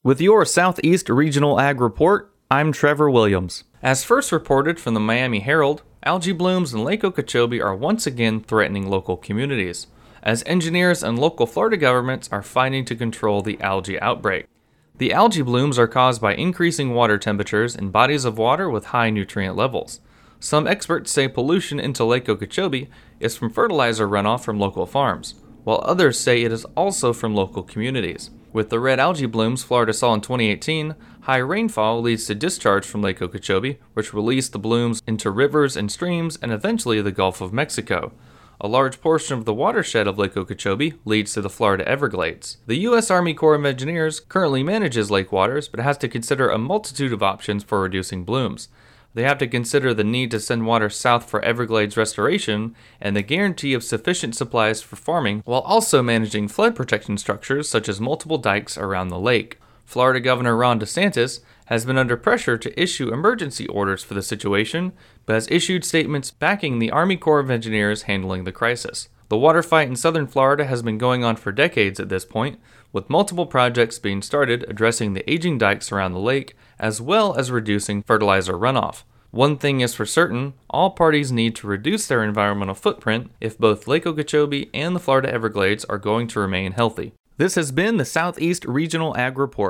With your Southeast Regional Ag Report, I'm Trevor Williams. As first reported from the Miami Herald, algae blooms in Lake Okeechobee are once again threatening local communities, as engineers and local Florida governments are fighting to control the algae outbreak. The algae blooms are caused by increasing water temperatures in bodies of water with high nutrient levels. Some experts say pollution into Lake Okeechobee is from fertilizer runoff from local farms, while others say it is also from local communities. With the red algae blooms Florida saw in 2018, high rainfall leads to discharge from Lake Okeechobee, which released the blooms into rivers and streams and eventually the Gulf of Mexico. A large portion of the watershed of Lake Okeechobee leads to the Florida Everglades. The U.S. Army Corps of Engineers currently manages lake waters, but has to consider a multitude of options for reducing blooms. They have to consider the need to send water south for Everglades restoration and the guarantee of sufficient supplies for farming, while also managing flood protection structures such as multiple dikes around the lake. Florida Governor Ron DeSantis has been under pressure to issue emergency orders for the situation, but has issued statements backing the Army Corps of Engineers handling the crisis. The water fight in southern Florida has been going on for decades at this point, with multiple projects being started addressing the aging dikes around the lake, as well as reducing fertilizer runoff. One thing is for certain, all parties need to reduce their environmental footprint if both Lake Okeechobee and the Florida Everglades are going to remain healthy. This has been the Southeast Regional Ag Report.